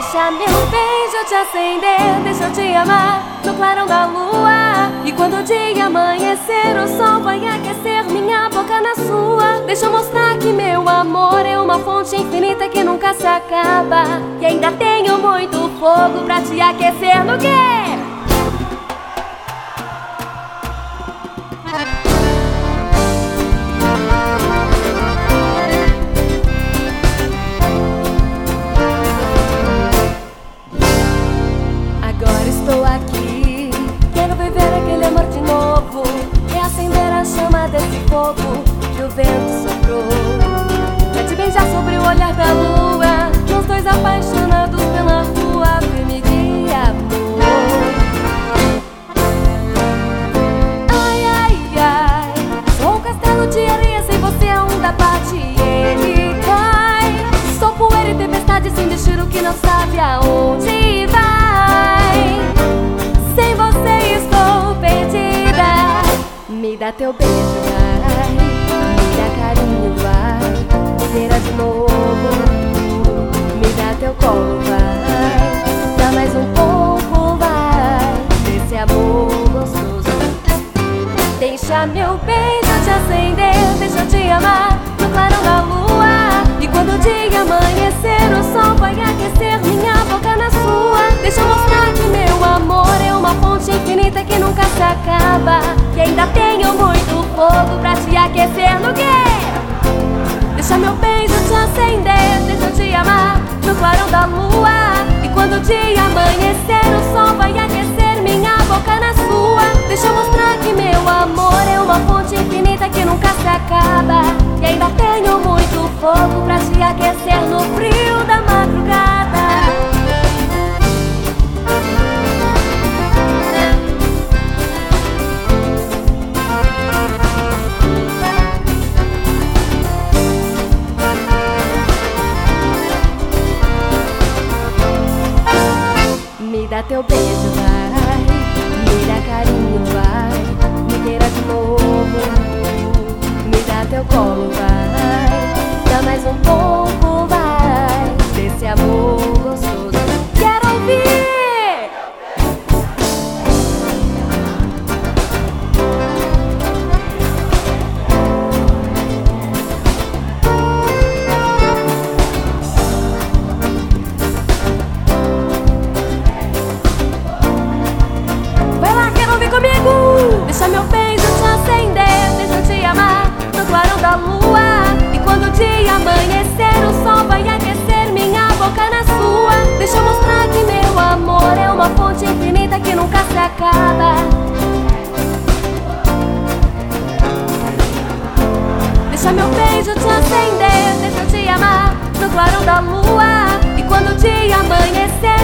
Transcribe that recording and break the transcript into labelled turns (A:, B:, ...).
A: Deixa meu beijo te acender, deixa eu te amar no clarão da lua. E quando o dia amanhecer, o sol vai aquecer minha boca na sua. Deixa eu mostrar que meu amor é uma fonte infinita que nunca se acaba. E ainda tenho muito fogo pra te aquecer no quê? Agora estou aqui, quero viver aquele amor de novo, reacender a chama desse fogo que o vento soprou. Pra te beijar sobre o olhar da lua, nós dois apaixonados pela rua, vem me guia, amor. Ai, ai, ai, sou um castelo de areia, sem você a onda bate e ele cai. Sou poeira e tempestade sem destino que não sabe aonde vai. Sem você estou perdida. Me dá teu beijo, vai. Me dá carinho, vai. Me queira de novo. Me dá teu colo, vai. Dá mais um pouco, vai. Desse amor gostoso. Deixa meu beijo te acender, deixa eu te amar no clarão da lua. E quando o dia amanhecer, o sol vai aquecer minha boca na sua. Deixa eu mostrar que meu amor é uma fonte infinita que nunca se acaba. E ainda tenho muito fogo pra te aquecer no quê? Deixa meu beijo te acender, deixa eu te amar no clarão da lua. E quando o dia amanhecer, o sol vai aquecer minha boca na sua. Deixa eu mostrar que meu amor é uma fonte infinita que nunca se acaba. E ainda tenho muito fogo pra te aquecer no frio da madrugada. Me dá teu beijo, vai. Me dá carinho, vai. Me queira de novo. Me dá teu colo, vai. Dá mais um pouco, vai. Desse amor gostoso. Quero ouvir! Comigo, deixa meu beijo te acender, deixa eu te amar no clarão da lua. E quando o dia amanhecer, o sol vai aquecer minha boca na sua. Deixa eu mostrar que meu amor é uma fonte infinita que nunca se acaba. Deixa meu beijo te acender, deixa eu te amar no clarão da lua. E quando o dia amanhecer,